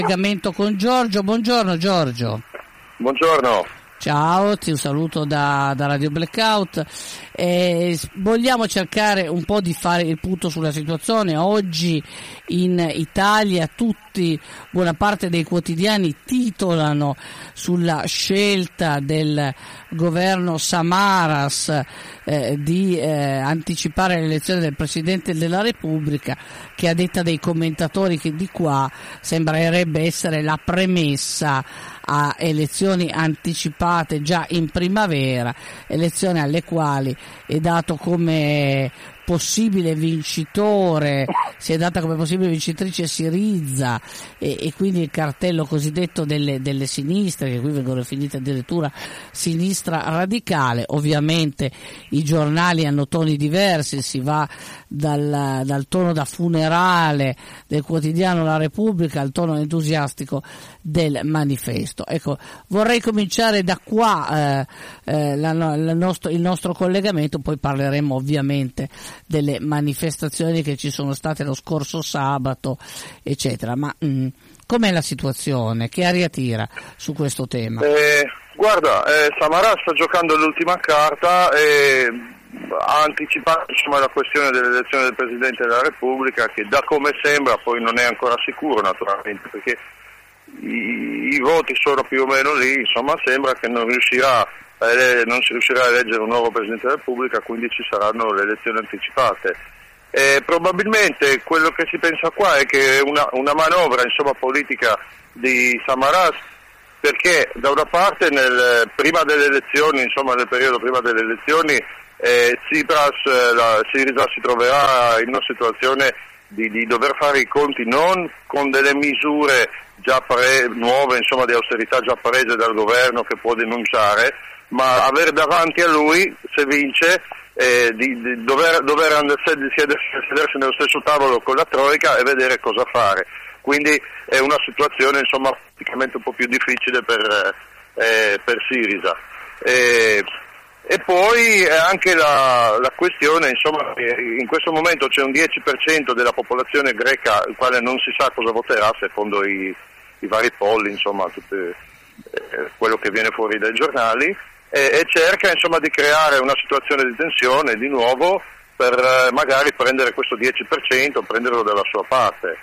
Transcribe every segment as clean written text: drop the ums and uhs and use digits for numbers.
Collegamento con Giorgio. Buongiorno Giorgio. Buongiorno. Ciao, ti saluto da Radio Blackout. Vogliamo cercare un po' di fare il punto sulla situazione. Oggi in Italia buona parte dei quotidiani titolano sulla scelta del governo Samaras di anticipare l'elezione del Presidente della Repubblica, che a detta dei commentatori che di qua sembrerebbe essere la premessa a elezioni anticipate già in primavera, elezioni alle quali è dato come possibile vincitore, si è data come possibile vincitrice Syriza e quindi il cartello cosiddetto delle sinistre, che qui vengono definite addirittura sinistra radicale. Ovviamente i giornali hanno toni diversi, si va dal tono da funerale del quotidiano La Repubblica al tono entusiastico del Manifesto. Ecco, vorrei cominciare da qua il nostro collegamento, poi parleremo ovviamente delle manifestazioni che ci sono state lo scorso sabato, eccetera. Ma com'è la situazione? Che aria tira su questo tema? Guarda, Samaras sta giocando l'ultima carta e ha anticipato la questione dell'elezione del Presidente della Repubblica, che da come sembra poi non è ancora sicuro naturalmente, perché i voti sono più o meno lì, insomma sembra che non si riuscirà a eleggere un nuovo Presidente della Repubblica, quindi ci saranno le elezioni anticipate. Probabilmente quello che si pensa qua è che una manovra politica di Samaras, perché da una parte prima delle elezioni, nel periodo prima delle elezioni, Syriza si troverà in una situazione di dover fare i conti non con delle misure già nuove, di austerità già prese dal governo che può denunciare, ma avere davanti a lui, se vince, di dover sedersi nello stesso tavolo con la Troika e vedere cosa fare. Quindi è una situazione praticamente un po' più difficile per Syriza. E poi è anche la questione, che in questo momento c'è un 10% della popolazione greca il quale non si sa cosa voterà secondo i vari polli, quello che viene fuori dai giornali, e cerca di creare una situazione di tensione di nuovo per magari prendere questo 10%, prenderlo dalla sua parte.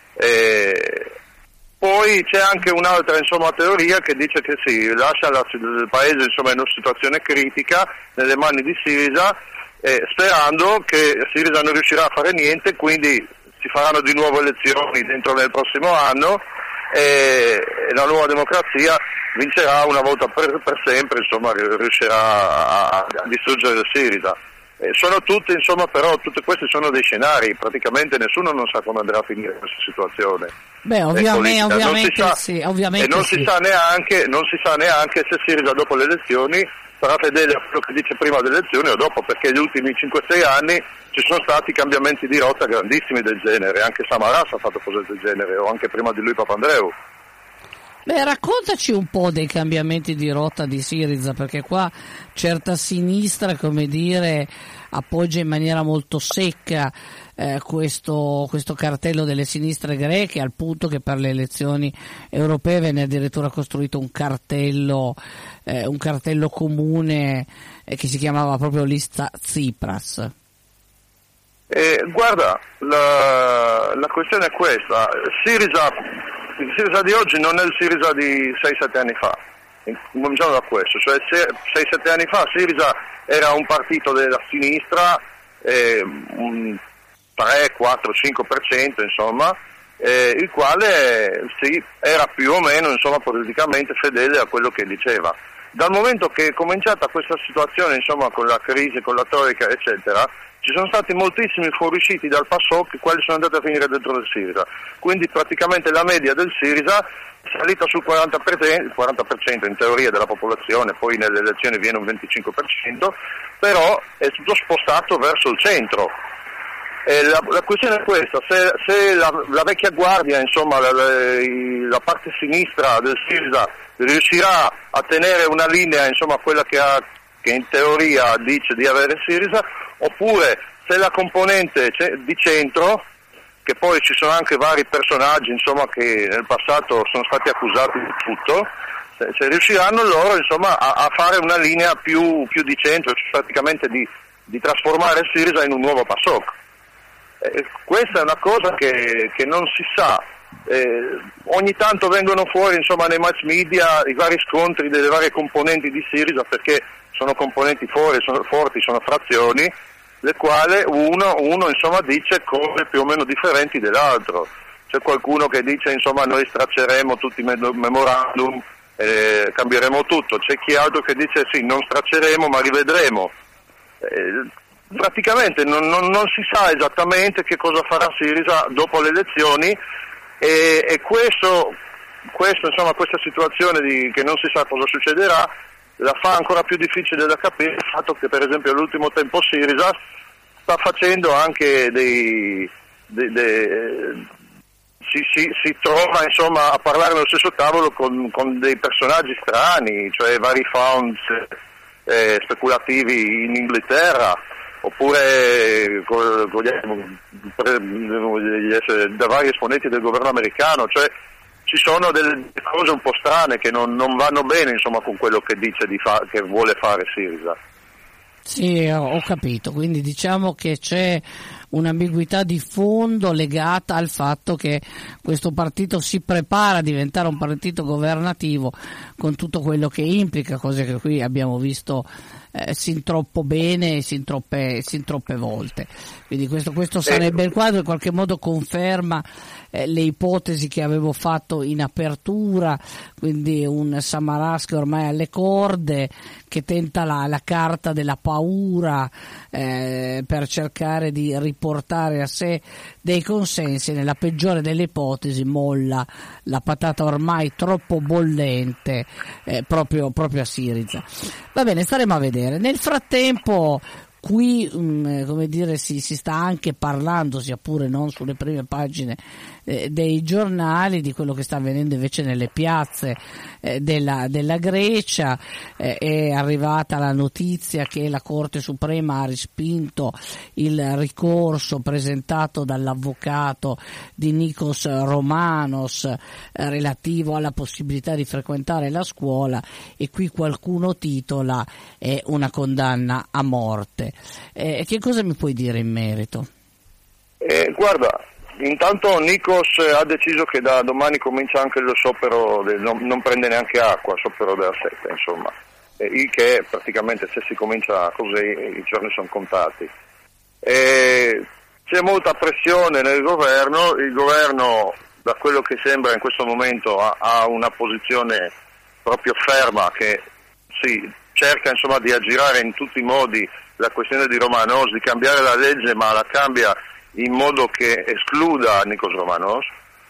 Poi c'è anche un'altra teoria che dice che lascia il paese in una situazione critica nelle mani di Syriza, sperando che Syriza non riuscirà a fare niente, quindi si faranno di nuovo elezioni nel prossimo anno e la nuova democrazia vincerà una volta per sempre, riuscirà a distruggere Syriza. Sono tutte, però tutti questi sono dei scenari, praticamente nessuno non sa come andrà a finire questa situazione. Ovviamente e non si sa neanche se Syriza dopo le elezioni sarà fedele a quello che dice prima delle elezioni o dopo, perché negli ultimi 5-6 anni ci sono stati cambiamenti di rotta grandissimi del genere, anche Samaras ha fatto cose del genere, o anche prima di lui Papandreou. Raccontaci un po' dei cambiamenti di rotta di Syriza, perché qua certa sinistra, appoggia in maniera molto secca questo cartello delle sinistre greche, al punto che per le elezioni europee venne addirittura costruito un cartello comune che si chiamava proprio lista Tsipras. Guarda, la questione è questa: il Syriza di oggi non è il Syriza di 6-7 anni fa. Cominciamo da questo, cioè 6-7 anni fa Syriza era un partito della sinistra, un 3, 4, 5%, il quale era più o meno politicamente fedele a quello che diceva. Dal momento che è cominciata questa situazione con la crisi, con la Troika eccetera, ci sono stati moltissimi fuoriusciti dal PASOK, quali sono andati a finire dentro del Syriza. Quindi praticamente la media del Syriza è salita sul 40% in teoria della popolazione, poi nelle elezioni viene un 25%, però è tutto spostato verso il centro. La questione è questa: se la vecchia guardia, la parte sinistra del Syriza riuscirà a tenere una linea, quella che in teoria dice di avere Syriza, oppure se la componente di centro che poi ci sono anche vari personaggi, insomma, che nel passato sono stati accusati di tutto, se riusciranno loro, insomma, a fare una linea più di centro, cioè praticamente di trasformare il Siriza in un nuovo PASOK. Questa è una cosa che non si sa. Ogni tanto vengono fuori, insomma, nei mass media i vari scontri delle varie componenti di Siriza, perché sono componenti forti, sono frazioni, le quali uno insomma dice cose più o meno differenti dell'altro. C'è qualcuno che dice, insomma, noi stracceremo tutti i memorandum, cambieremo tutto. C'è chi altro che dice sì, non stracceremo ma rivedremo. Praticamente non si sa esattamente che cosa farà Siriza dopo le elezioni, e questo insomma, questa situazione che non si sa cosa succederà la fa ancora più difficile da capire il fatto che, per esempio, all'ultimo tempo Siriza sta facendo anche si trova, insomma, a parlare nello stesso tavolo con dei personaggi strani, cioè vari funds speculativi in Inghilterra, oppure da vari esponenti del governo americano, cioè ci sono delle cose un po' strane che non vanno bene, insomma, con quello che dice che vuole fare Siriza. Sì, ho capito, quindi diciamo che c'è un'ambiguità di fondo legata al fatto che questo partito si prepara a diventare un partito governativo, con tutto quello che implica, cose che qui abbiamo visto sin troppo bene e sin troppe volte. Quindi questo sarebbe il quadro, in qualche modo conferma le ipotesi che avevo fatto in apertura, quindi un Samaras che ormai è alle corde, che tenta la carta della paura per cercare di riportare a sé dei consensi. Nella peggiore delle ipotesi molla la patata ormai troppo bollente proprio a Siriza. Va bene, staremo a vedere. Nel frattempo qui come dire, si sta anche parlando, sia pure non sulle prime pagine dei giornali, di quello che sta avvenendo invece nelle piazze della Grecia. È arrivata la notizia che la Corte Suprema ha respinto il ricorso presentato dall'avvocato di Nikos Romanos relativo alla possibilità di frequentare la scuola, e qui qualcuno titola è una condanna a morte. Che cosa mi puoi dire in merito? Guarda, intanto Nikos ha deciso che da domani comincia anche lo sciopero, non prende neanche acqua, sciopero della sete, insomma, il che praticamente, se si comincia così, i giorni sono contati. C'è molta pressione nel governo, il governo, da quello che sembra in questo momento, ha una posizione proprio ferma, che sì, cerca, insomma, di aggirare in tutti i modi la questione di Romanos, di cambiare la legge, ma la cambia in modo che escluda Nikos Romanos.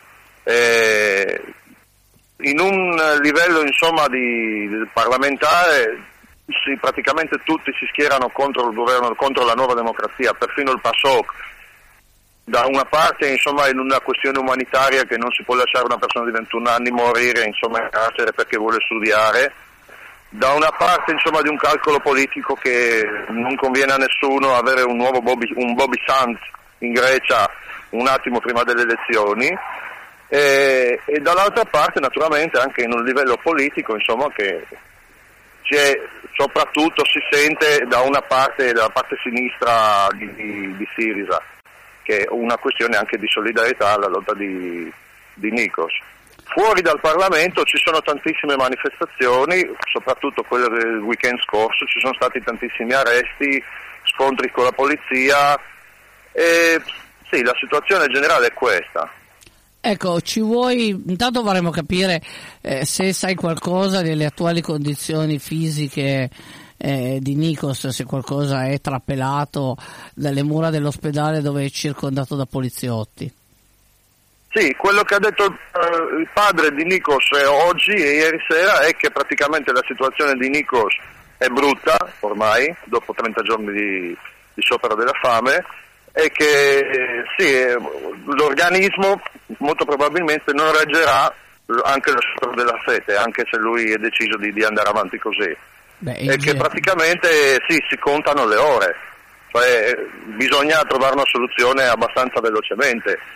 In un livello, insomma, di parlamentare, praticamente tutti si schierano contro il governo, contro la nuova democrazia, perfino il PASOK. Da una parte, insomma, in una questione umanitaria, che non si può lasciare una persona di 21 anni morire, insomma, in carcere perché vuole studiare. Da una parte, insomma, di un calcolo politico che non conviene a nessuno avere un nuovo Bobby Sands in Grecia un attimo prima delle elezioni, e dall'altra parte, naturalmente, anche in un livello politico, insomma, che soprattutto si sente dalla parte sinistra di Siriza, che è una questione anche di solidarietà alla lotta di Nikos. Fuori dal Parlamento ci sono tantissime manifestazioni, soprattutto quelle del weekend scorso, ci sono stati tantissimi arresti, scontri con la polizia, e sì, la situazione generale è questa. Ecco, intanto vorremmo capire se sai qualcosa delle attuali condizioni fisiche di Nikos, se qualcosa è trapelato dalle mura dell'ospedale dove è circondato da poliziotti. Sì, quello che ha detto il padre di Nikos oggi e ieri sera è che praticamente la situazione di Nikos è brutta ormai, dopo 30 giorni di sciopero della fame, e che sì, l'organismo molto probabilmente non reggerà anche lo sciopero della fete, anche se lui è deciso di andare avanti così. E che praticamente sì, si contano le ore, cioè bisogna trovare una soluzione abbastanza velocemente.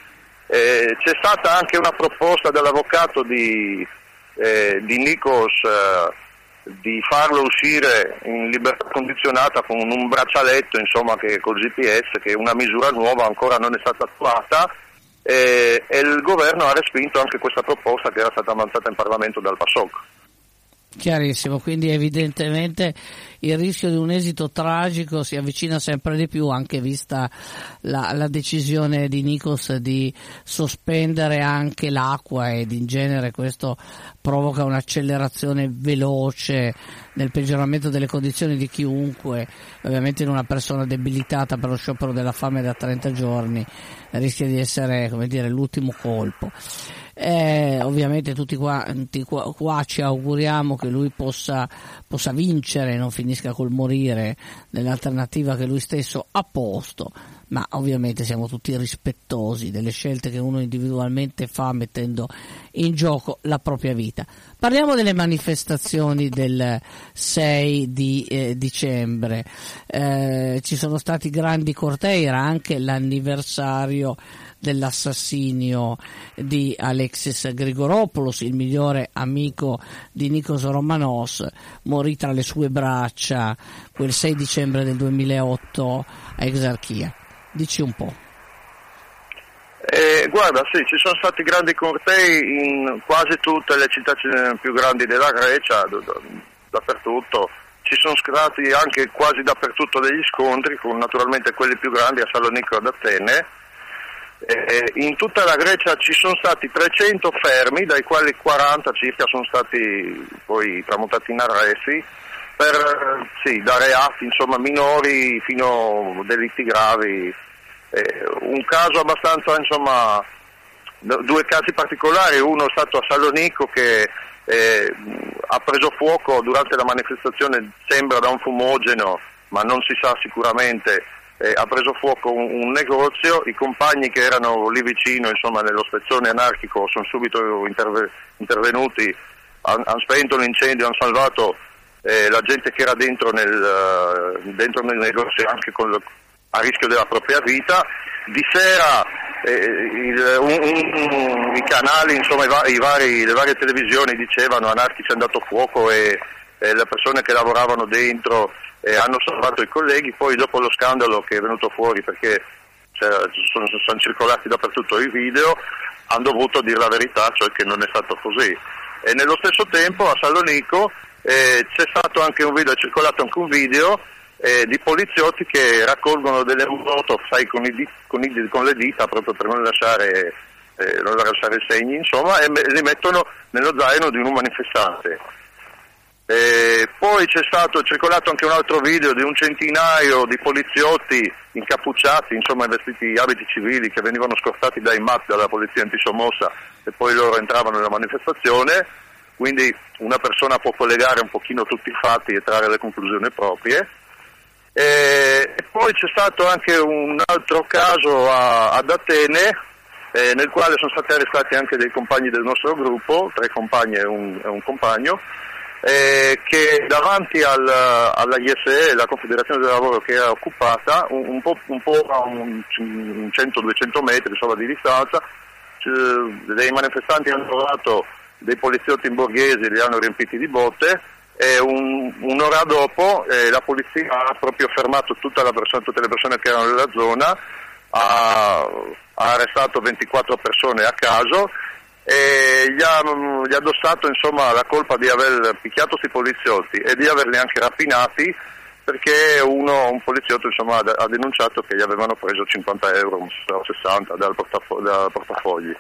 C'è stata anche una proposta dell'avvocato di Nikos di farlo uscire in libertà condizionata con un braccialetto, insomma, che col GPS, che è una misura nuova, ancora non è stata attuata, e il governo ha respinto anche questa proposta che era stata avanzata in Parlamento dal PASOK. Chiarissimo, quindi evidentemente il rischio di un esito tragico si avvicina sempre di più, anche vista la decisione di Nikos di sospendere anche l'acqua, ed in genere questo provoca un'accelerazione veloce nel peggioramento delle condizioni di chiunque. Ovviamente in una persona debilitata per lo sciopero della fame da 30 giorni rischia di essere, come dire, l'ultimo colpo. Ovviamente tutti qua ci auguriamo che lui possa vincere, non finisca col morire nell'alternativa che lui stesso ha posto, ma ovviamente siamo tutti rispettosi delle scelte che uno individualmente fa mettendo in gioco la propria vita. Parliamo delle manifestazioni del 6 di dicembre. Ci sono stati grandi cortei, era anche l'anniversario dell'assassinio di Alexis Grigoropoulos, il migliore amico di Nikos Romanos, morì tra le sue braccia quel 6 dicembre del 2008 a Exarchia. Dici un po'. Guarda, sì, ci sono stati grandi cortei in quasi tutte le città più grandi della Grecia, dappertutto. Ci sono stati anche quasi dappertutto degli scontri, con naturalmente quelli più grandi a Salonicco e ad Atene. In tutta la Grecia ci sono stati 300 fermi, dai quali 40 circa sono stati poi tramutati in arresti per da reati, insomma, minori fino a delitti gravi. Un caso abbastanza, insomma, due casi particolari: uno è stato a Salonicco, che ha preso fuoco durante la manifestazione, sembra da un fumogeno, ma non si sa sicuramente. Ha preso fuoco un negozio, i compagni che erano lì vicino, insomma, nello spezzone anarchico, sono subito intervenuti, hanno spento l'incendio, hanno salvato la gente che era dentro nel negozio, anche a rischio della propria vita. Di sera i canali, insomma, le varie televisioni dicevano anarchici è andato fuoco, e le persone che lavoravano dentro hanno salvato i colleghi. Poi dopo lo scandalo che è venuto fuori, perché sono circolati dappertutto i video, hanno dovuto dire la verità, cioè che non è stato così. E nello stesso tempo a Salonicco è circolato anche un video di poliziotti che raccolgono delle moto, con le dita, proprio per non lasciare segni, insomma, e li mettono nello zaino di un manifestante. Poi c'è circolato anche un altro video di un centinaio di poliziotti incappucciati, insomma, vestiti abiti civili, che venivano scortati dai MAT, dalla polizia antisommossa, e poi loro entravano nella manifestazione. Quindi una persona può collegare un pochino tutti i fatti e trarre le conclusioni proprie. E poi c'è stato anche un altro caso ad Atene, nel quale sono stati arrestati anche dei compagni del nostro gruppo, 3 compagni e un compagno, che davanti alla ISE, la Confederazione del Lavoro, che era occupata un po' a 100-200 metri, insomma, di distanza, dei manifestanti hanno trovato dei poliziotti in borghesi, li hanno riempiti di botte, e un'ora dopo la polizia ha proprio fermato tutte le persone che erano nella zona, ha arrestato 24 persone a caso, e gli ha addossato, insomma, la colpa di aver picchiato questi poliziotti e di averli anche rapinati, perché un poliziotto, insomma, ha denunciato che gli avevano preso 50 euro, 60 dal portafogli,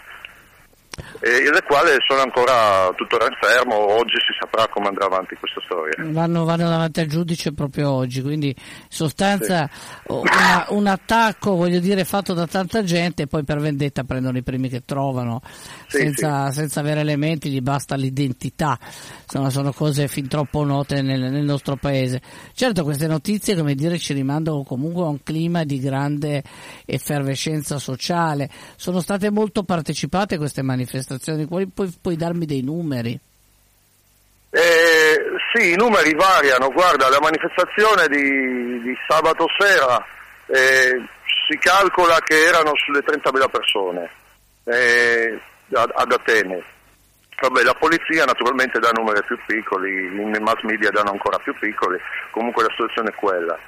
le quali sono ancora tuttora in fermo. Oggi si saprà come andrà avanti questa storia. Vanno davanti al giudice proprio oggi, quindi in sostanza un attacco, voglio dire, fatto da tanta gente, e poi per vendetta prendono i primi che trovano, senza avere elementi, gli basta l'identità. Insomma, sono cose fin troppo note nel nostro paese. Certo, queste notizie, come dire, ci rimandano comunque a un clima di grande effervescenza sociale. Sono state molto partecipate queste manifestazioni. Puoi darmi dei numeri? Sì, i numeri variano. Guarda, la manifestazione di sabato sera si calcola che erano sulle 30.000 persone. ad Atene. Vabbè, la polizia naturalmente dà numeri più piccoli, i mass media danno ancora più piccoli, comunque la situazione è quella.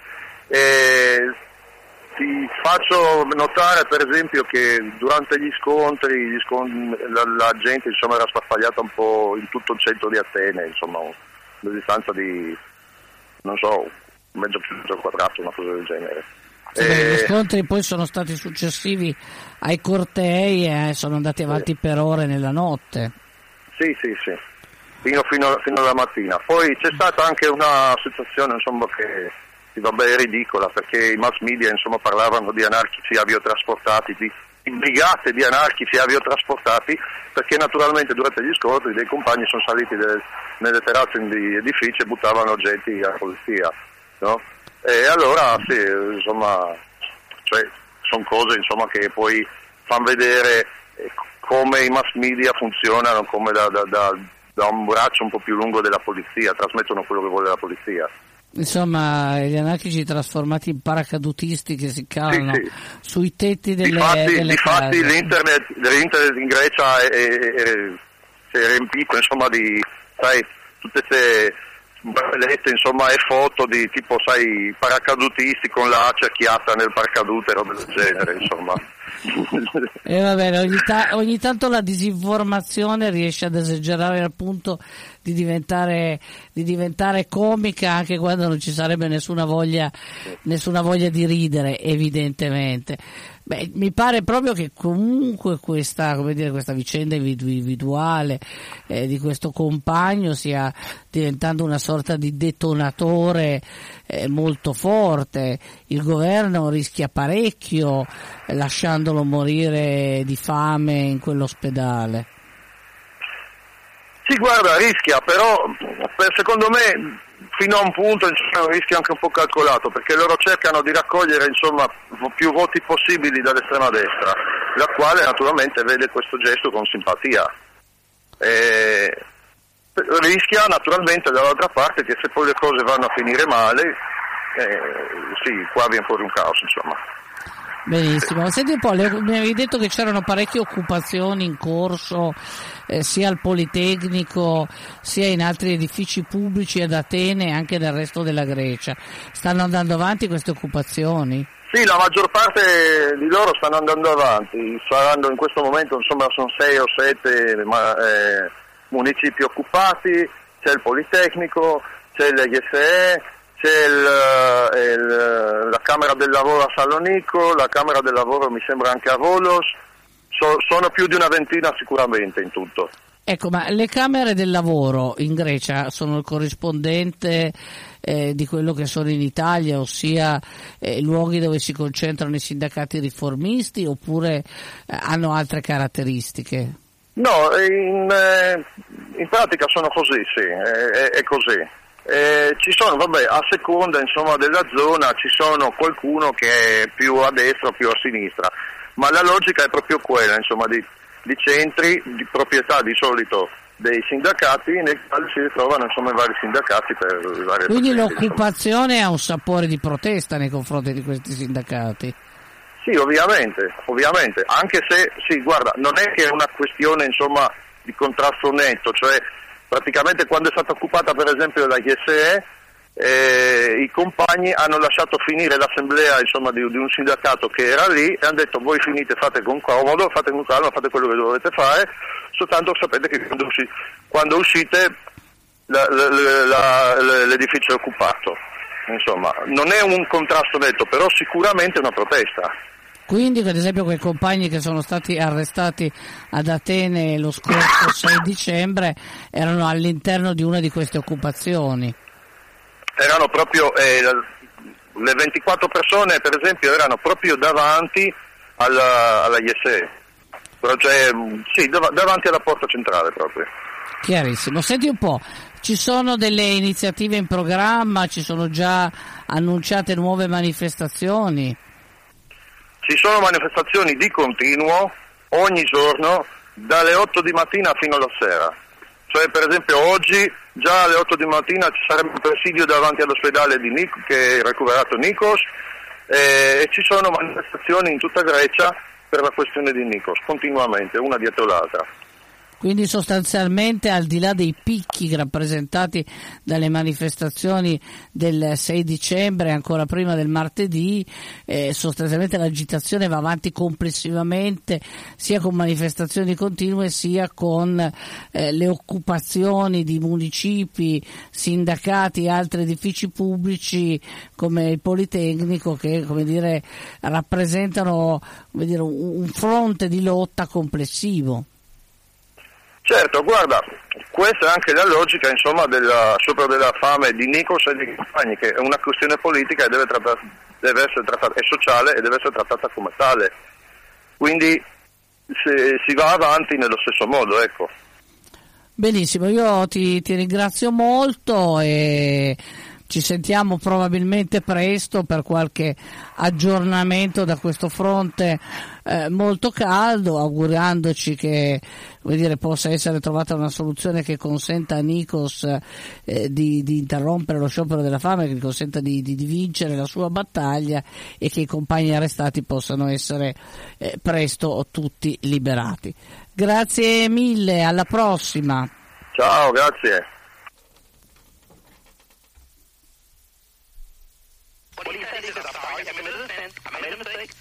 Ti faccio notare per esempio che durante gli scontri la gente insomma era sparpagliata un po' in tutto il centro di Atene, insomma una distanza di, non so, mezzo chilometro quadrato, una cosa del genere. Gli scontri poi sono stati successivi ai cortei e sono andati avanti per ore nella notte. Sì, fino alla mattina. Poi c'è stata anche una situazione insomma che vabbè, è ridicola, perché i mass media insomma parlavano di anarchici aviotrasportati, di brigate di anarchici aviotrasportati, perché naturalmente durante gli scontri dei compagni sono saliti nelle terrazze di edifici e buttavano oggetti alla polizia, no? E allora sì, insomma, cioè, sono cose insomma che poi fanno vedere come i mass media funzionano come da un braccio un po' più lungo della polizia, trasmettono quello che vuole la polizia. Insomma, gli anarchici trasformati in paracadutisti che si calano sui tetti delle case. Difatti l'internet in Grecia si è riempito insomma di, sai, tutte queste bellezze insomma e foto di tipo, sai, paracadutisti con la acciacchiata nel paracadute, roba del genere, insomma. E va bene, ogni tanto la disinformazione riesce ad esagerare al punto di diventare comica, anche quando non ci sarebbe nessuna voglia di ridere, evidentemente. Beh, mi pare proprio che comunque questa vicenda individuale di questo compagno stia diventando una sorta di detonatore molto forte. Il governo rischia parecchio lasciandolo morire di fame in quell'ospedale. Sì, guarda, rischia, però secondo me fino a un punto è un rischio anche un po' calcolato, perché loro cercano di raccogliere insomma più voti possibili dall'estrema destra, la quale naturalmente vede questo gesto con simpatia. Rischia naturalmente dall'altra parte che se poi le cose vanno a finire male, sì, qua viene fuori un caos, insomma. Benissimo, senti un po', mi avevi detto che c'erano parecchie occupazioni in corso sia al Politecnico sia in altri edifici pubblici ad Atene e anche nel resto della Grecia. Stanno andando avanti queste occupazioni? Sì, la maggior parte di loro stanno andando avanti, saranno in questo momento insomma sono 6 o 7 municipi occupati, c'è il Politecnico, c'è l'EGSE, c'è la Camera del Lavoro a Salonico, la Camera del Lavoro mi sembra anche a Volos, sono più di una ventina sicuramente in tutto. Ecco, ma le Camere del Lavoro in Grecia sono il corrispondente di quello che sono in Italia, ossia luoghi dove si concentrano i sindacati riformisti, oppure hanno altre caratteristiche? No, in pratica sono così, sì, è così. Ci sono, vabbè, a seconda insomma della zona ci sono qualcuno che è più a destra o più a sinistra, ma la logica è proprio quella, insomma, di centri di proprietà di solito dei sindacati nei quali si ritrovano insomma i vari sindacati per le varie. Quindi l'occupazione insomma ha un sapore di protesta nei confronti di questi sindacati? Sì, ovviamente, anche se, sì, guarda, non è che è una questione insomma di contrasto netto, cioè praticamente quando è stata occupata per esempio la GSE, i compagni hanno lasciato finire l'assemblea insomma di un sindacato che era lì e hanno detto voi finite, fate con comodo, fate con calma, fate quello che dovete fare, soltanto sapete che quando uscite l'edificio è occupato. Insomma, non è un contrasto netto, però sicuramente è una protesta. Quindi, ad esempio, quei compagni che sono stati arrestati ad Atene lo scorso 6 dicembre erano all'interno di una di queste occupazioni? Erano proprio, le 24 persone per esempio erano proprio davanti alla ISE, cioè, sì, davanti alla porta centrale proprio. Chiarissimo. Senti un po', ci sono delle iniziative in programma, ci sono già annunciate nuove manifestazioni? Ci sono manifestazioni di continuo, ogni giorno, dalle 8 di mattina fino alla sera. Cioè per esempio oggi, già alle 8 di mattina ci sarebbe un presidio davanti all'ospedale che è recuperato Nikos, e ci sono manifestazioni in tutta Grecia per la questione di Nikos, continuamente, una dietro l'altra. Quindi sostanzialmente, al di là dei picchi rappresentati dalle manifestazioni del 6 dicembre, ancora prima del martedì, sostanzialmente l'agitazione va avanti complessivamente, sia con manifestazioni continue sia con le occupazioni di municipi, sindacati e altri edifici pubblici come il Politecnico, che, come dire, rappresentano, come dire, un fronte di lotta complessivo. Certo, guarda, questa è anche la logica, insomma, della fame di Nikos e dei compagni, che è una questione politica e deve essere trattata, è sociale e deve essere trattata come tale. Quindi si va avanti nello stesso modo, ecco. Benissimo, io ti ringrazio molto e ci sentiamo probabilmente presto per qualche aggiornamento da questo fronte molto caldo, augurandoci che, vuol dire, possa essere trovata una soluzione che consenta a Nikos di interrompere lo sciopero della fame, che gli consenta di vincere la sua battaglia e che i compagni arrestati possano essere presto tutti liberati. Grazie mille, alla prossima. Ciao, grazie. What he said is, I'm sorry, I made a mistake.